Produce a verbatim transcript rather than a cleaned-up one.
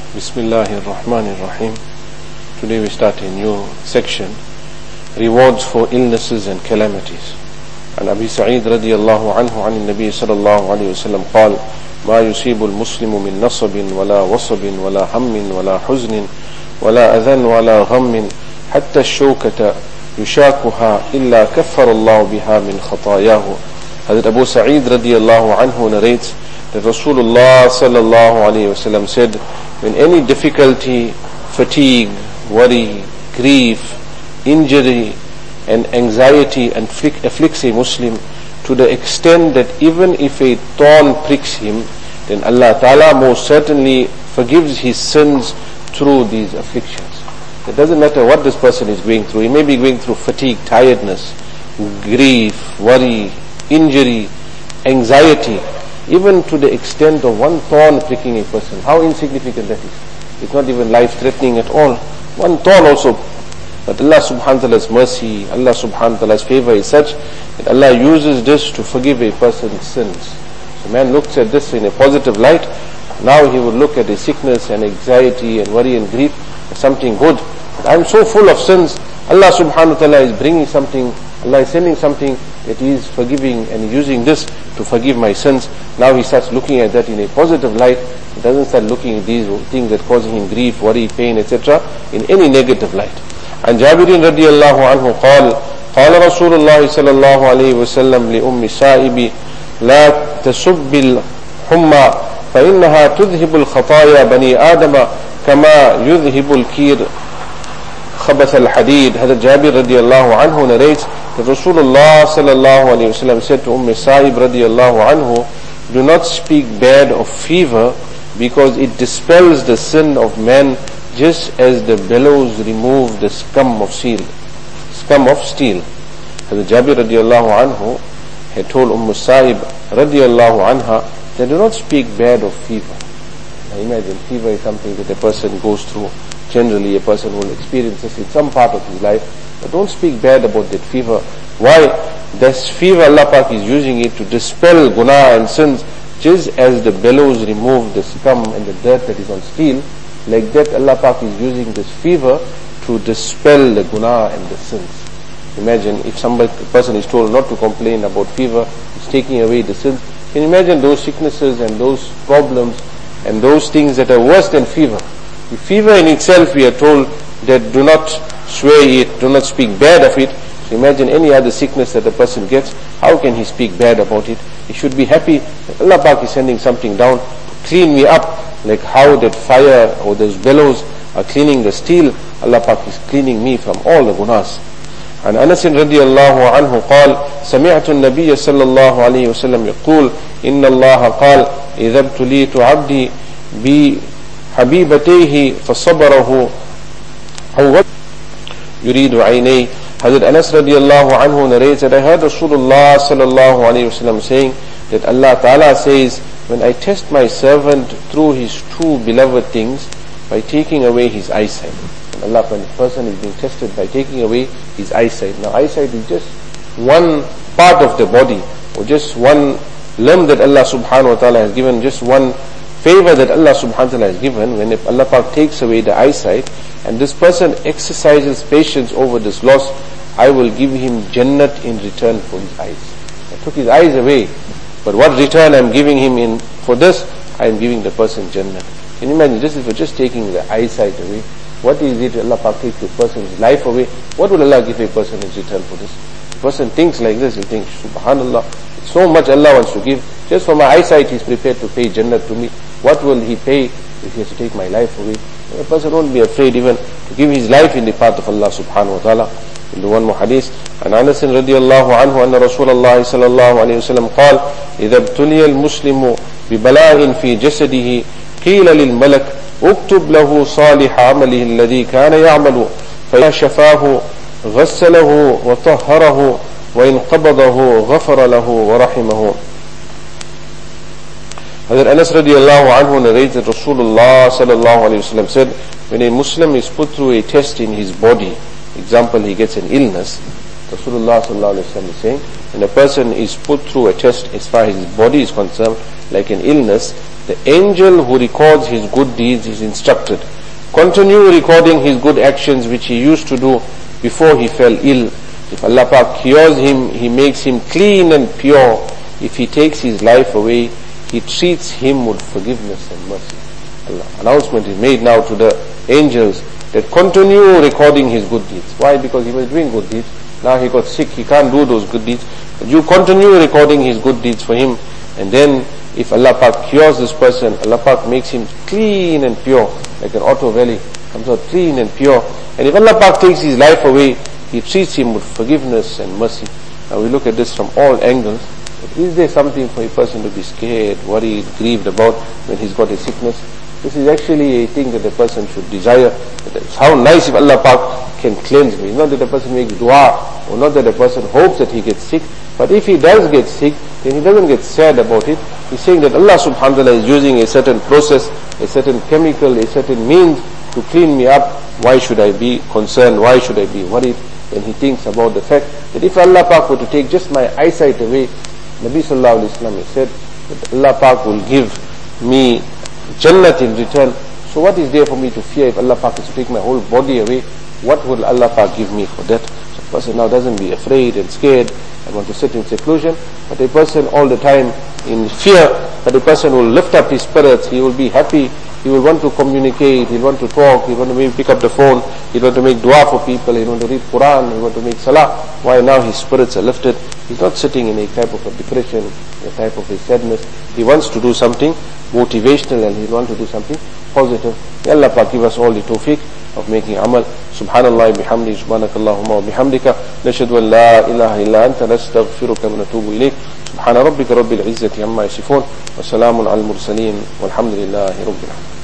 Bismillahir Rahmanir Rahim. Today we start a new section, rewards for illnesses and calamities. عن أبي سعيد رضي الله عنه عن النبي صلى الله عليه وسلم قال: ما يصيب المسلم من نصب ولا وصب ولا هم ولا حزن ولا أذى ولا غم حتى الشوكة يشاكها إلا كفر الله بها من خطاياه. Hazrat Abu Sa'id radiallahu anhu narrates that Rasulullah sallallahu alayhi wasallam said, when any difficulty, fatigue, worry, grief, injury and anxiety afflicts a Muslim to the extent that even if a thorn pricks him, then Allah Ta'ala most certainly forgives his sins through these afflictions. It doesn't matter what this person is going through. He may be going through fatigue, tiredness, grief, worry, injury, anxiety, even to the extent of one thorn pricking a person. How insignificant that is. It's not even life-threatening at all. One thorn also. But Allah subhanahu wa ta'ala's mercy, Allah subhanahu wa ta'ala's favor is such that Allah uses this to forgive a person's sins. So man looks at this in a positive light. Now he would look at a sickness and anxiety and worry and grief as something good. But I'm so full of sins. Allah subhanahu wa ta'ala is bringing something, Allah is sending something that He is forgiving and using this to forgive my sins. Now he starts looking at that in a positive light. He doesn't start looking at these things that causing him grief, worry, pain, et cetera in any negative light. عن جابر رضي الله عنه قال: قال رسول الله صلى الله عليه وسلم لأم السائب: لا تسب الحمى فإنها تذهب الخطايا بني آدم كما يذهب الكير خبث الحديد. Hazrat Jabir radiallahu anhu narrates that Rasulullah sallallahu alayhi wasallam said to Umm Sa'ib radiallahu anhu, do not speak bad of fever because it dispels the sin of man just as the bellows remove the scum of steel. Scum of steel. Hazrat Jabir radiallahu anhu had told Umm Sa'ib radiallahu anha that do not speak bad of fever. Now imagine, fever is something that a person goes through. Generally a person will experience this in some part of his life, but don't speak bad about that fever. Why? This fever, Allah Pak is using it to dispel guna and sins, just as the bellows remove the scum and the dirt that is on steel. Like that, Allah Pak is using this fever to dispel the guna and the sins. Imagine if somebody, a person is told not to complain about fever, it's taking away the sins. Can you imagine those sicknesses and those problems and those things that are worse than fever? The fever in itself, we are told that do not swear it, do not speak bad of it. So imagine any other sickness that a person gets, how can he speak bad about it? He should be happy that Allah Pak is sending something down to clean me up, like how that fire or those bellows are cleaning the steel. Allah Pak is cleaning me from all the gunas. عن أنس رضي الله عنه قال: سمعت النبي صلى الله عليه وسلم يقول: إن الله قال: إذا ابتليت عبدي بحبيبتيه فصبره أو يريد عينيه. Hazrat Anas radiallahu anhu narrates that I heard Rasulullah sallallahu alayhi wasallam saying that Allah Ta'ala says, when I test my servant through his two beloved things by taking away his eyesight. And Allah, when a person is being tested by taking away his eyesight. Now eyesight is just one part of the body, or just one limb that Allah subhanahu wa ta'ala has given, just one favor that Allah subhanahu wa ta'ala has given. When Allah Pak takes away the eyesight and this person exercises patience over this loss, I will give him Jannat in return for his eyes. I took his eyes away, but what return I am giving him in for this? I am giving the person Jannat. Can you imagine, just if you're just taking the eyesight away, what is it Allah Pak takes a person's life away? What will Allah give a person in return for this? The person thinks like this, he'll think, Subhanallah, so much Allah wants to give. Just for my eyesight he's prepared to pay Jannat to me. What will he pay if he has to take my life away? A person won't be afraid even to give his life in the path of Allah subhanahu wa ta'ala. In the one more hadith, عن أنس رضي الله عنه أن رسول الله صلى الله عليه وسلم قال: إذا ابتلي المسلم ببلاء في جسده قيل للملك اكتب له صالح عمله الذي كان يعمل فإذا شفاه غسله وطهره وإن قبضه غفر له ورحمه. Hazrat Anas radiallahu anhu narrates that Rasulullah sallallahu alayhi wasallam said, when a Muslim is put through a test in his body, example, he gets an illness, Rasulullah sallallahu alayhi wasallam is saying, when a person is put through a test as far as his body is concerned, like an illness, The angel who records his good deeds is instructed, continue recording his good actions which he used to do before he fell ill. If Allah Pak cures him, He makes him clean and pure. If He takes his life away, He treats him with forgiveness and mercy. Allah. Announcement is made now to the angels that continue recording his good deeds. Why? Because he was doing good deeds. Now he got sick, he can't do those good deeds. But you continue recording his good deeds for him, and then if Allah Pak cures this person, Allah Pak makes him clean and pure, like an auto valley, comes out clean and pure. And if Allah Pak takes his life away, He treats him with forgiveness and mercy. Now we look at this from all angles. Is there something for a person to be scared, worried, grieved about when he's got a sickness? This is actually a thing that a person should desire. It's how nice if Allah Pak can cleanse me. Not that a person makes dua, or not that a person hopes that he gets sick. But if he does get sick, then he doesn't get sad about it. He's saying that Allah subhanahu wa ta'ala is using a certain process, a certain chemical, a certain means to clean me up. Why should I be concerned? Why should I be worried? Then he thinks about the fact that if Allah Pak were to take just my eyesight away, Nabi Sallallahu Alaihi Wasallam said that Allah Pak will give me Jannat in return. So what is there for me to fear if Allah Pak is to take my whole body away? What will Allah Pak give me for that? So a person now doesn't be afraid and scared and want to sit in seclusion, but a person all the time in fear, but a person will lift up his spirits, he will be happy, he will want to communicate, he will want to talk, he will want to maybe pick up the phone, he will want to make dua for people, he will want to read Quran, he will want to make salah. Why? Now his spirits are lifted. He's not sitting in a type of a depression, a type of a sadness. He wants to do something motivational and he wants to do something positive. May Allah Pak give us all the tawfiq of making amal. Subhanallah bihamdi, subhanakallahumma wa bihamdika, nashhadu an la ilaha illa anta, nastaghfiruka wa natubu ilayk. Subhana rabbika rabbil izzati amma yasifun, wa salamun al mursaleen, walhamdulillahi rabbil alamin.